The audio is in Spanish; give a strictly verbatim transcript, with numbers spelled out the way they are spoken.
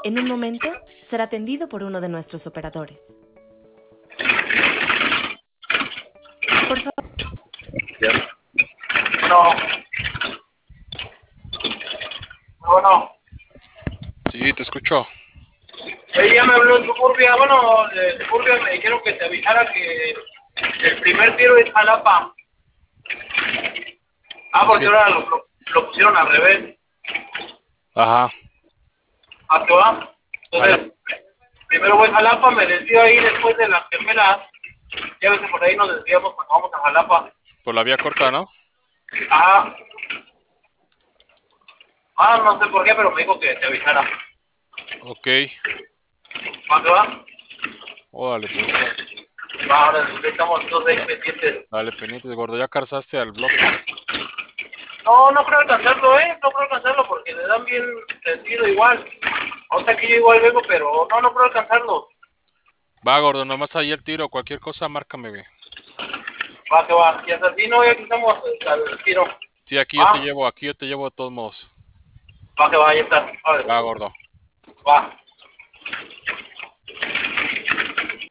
En un momento, será atendido por uno de nuestros operadores. Por favor. No. No, no. Sí, te escucho. Ella me habló en Suburbia, bueno, de Suburbia me dijeron que te avisara que el primer tiro es Jalapa. Ah, porque Sí. ahora lo, lo, lo pusieron al revés. Ajá. ¿A qué va? Entonces, primero voy a Jalapa, me desvío ahí después de las gemelas. Ya ves que por ahí nos desviamos cuando vamos a Jalapa. Por la vía corta, ¿no? Ah, ah, no sé por qué, pero me dijo que te avisara. Ok. ¿A qué va? Órale, pues. Va, ahora estamos todos ahí pendientes. Dale, pendientes, gordo. ¿Ya carzaste al bloque? No, no creo alcanzarlo, ¿eh? No creo alcanzarlo porque le dan bien sentido igual. O sea que yo igual vengo, pero no, no creo alcanzarlo. Va, gordo, nomás ahí el tiro. Cualquier cosa, márcame, güey. Va, que va. Y hasta así, no, ya aquí estamos al tiro. Sí, aquí yo Va, te llevo, aquí yo te llevo de todos modos. va, que va, ya está. Vale. Va, gordo. Va.